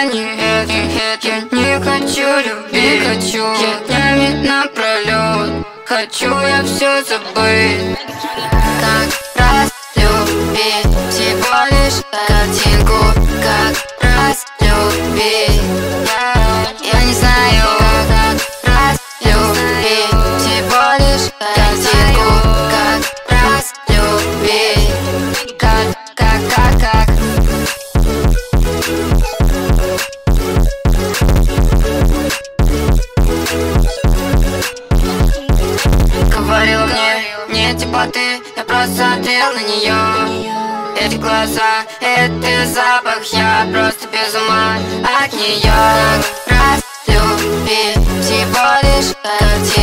я не это. Я не хочу любить, я днями напролет хочу я все забыть. Как раз любить, всего лишь картинку. Как раз любить, я не знаю. Как раз любить, всего лишь картинку. Как раз любить, как. Говорила мне типа ты, я просто смотрел на нее. Эти глаза, этот запах, я просто без ума от нее. Как раз любить, всего лишь картинку.